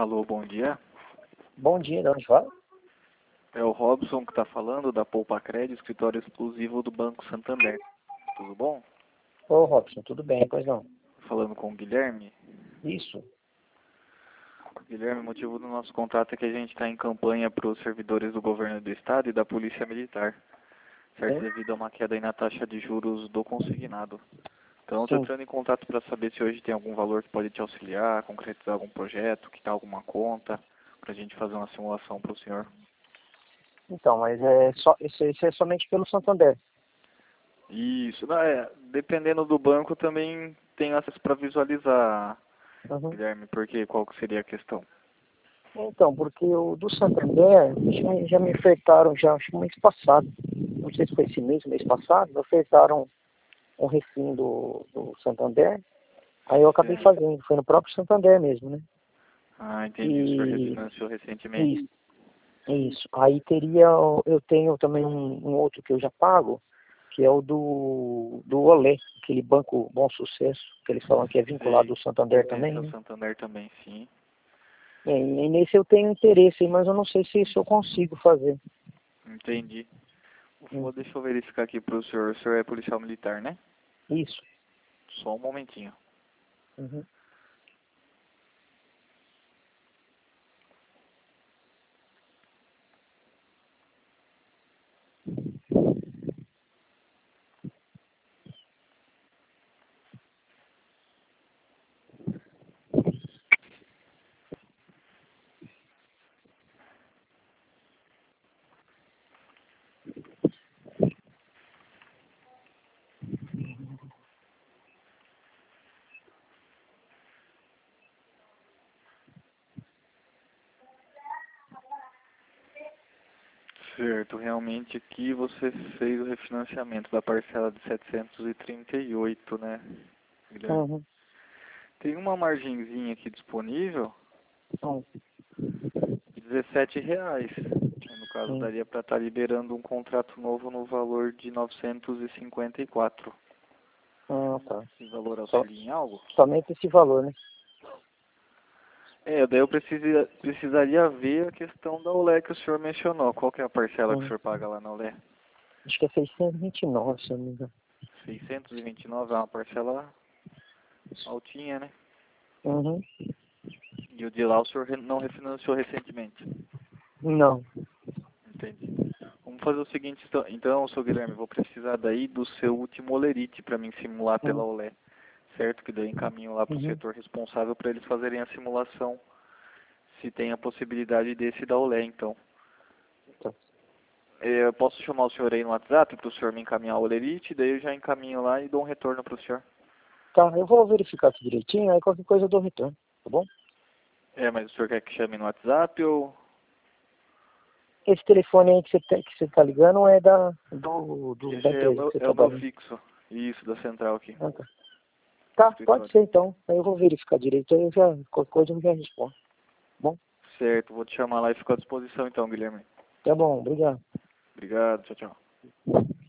Alô, bom dia. Bom dia, de onde fala? É o Robson que está falando, da Poupa Crédito, escritório exclusivo do Banco Santander. Tudo bom? Ô, Robson, tudo bem, pois não? Falando com o Guilherme. Isso. Guilherme, o motivo do nosso contrato é que a gente está em campanha para os servidores do governo do estado e da Polícia Militar, certo? Sim. Devido a uma queda aí na taxa de juros do consignado. Então, estou Sim. entrando em contato para saber se hoje tem algum valor que pode te auxiliar, concretizar algum projeto, quitar alguma conta, para a gente fazer uma simulação para o senhor. Então, mas é só, isso é somente pelo Santander. Isso, dependendo do banco também tem acesso para visualizar, Uhum. Guilherme, porque qual que seria a questão? Então, porque o do Santander já me ofertaram, já acho que mês passado, não sei se foi esse mês passado, me ofertaram um refim do Santander, aí eu acabei É. fazendo, foi no próprio Santander mesmo, né? Ah, entendi, o senhor E refinanciou recentemente. isso. Aí eu tenho também um outro que eu já pago, que é o do Olé, aquele banco Bom Sucesso, que eles falam que é vinculado Sei, ao Santander pertence também, ao né? Santander também, sim. E nesse eu tenho interesse, mas eu não sei se isso eu consigo fazer. Entendi. Hum, Deixa eu verificar aqui para o senhor. O senhor é policial militar, né? Isso. Só um momentinho. Uhum. Certo, realmente aqui você fez o refinanciamento da parcela de 738, né, Guilherme? Uhum. Tem uma margenzinha aqui disponível Então, de R$ 17. No caso, sim. daria para estar liberando um contrato novo no valor de 954. Ah, tá. Esse valor Só, auxilia em algo? somente esse valor, né? Daí eu precisaria ver a questão da Olé que o senhor mencionou. Qual que é a parcela que o Uhum. senhor paga lá na Olé? Acho que é 629, se eu não me engano. 629 é uma parcela altinha, né? Uhum. E o de lá o senhor não refinanciou recentemente. Não. Entendi. Vamos fazer o seguinte, então, seu Guilherme, vou precisar daí do seu último olerite para mim simular pela Uhum. Olé, certo? Que daí encaminho lá para o Uhum. setor responsável para eles fazerem a simulação, se tem a possibilidade desse da Olé, então. Tá. Eu posso chamar o senhor aí no WhatsApp para o senhor me encaminhar o olerite, daí eu já encaminho lá e dou um retorno para o senhor. Tá, eu vou verificar aqui direitinho, aí qualquer coisa eu dou retorno, tá bom? Mas o senhor quer que chame no WhatsApp ou... Esse telefone aí que você tá ligando é da É o empresa que meu, você é o meu trabalha. fixo. Isso, da central aqui, Ah, tá. do Tá, pode escritório. ser então. Aí eu vou verificar direito, aí eu já, qualquer coisa eu já respondo. Bom? Certo, vou te chamar lá e fico à disposição então, Guilherme. Tá bom, obrigado. Obrigado, tchau, tchau.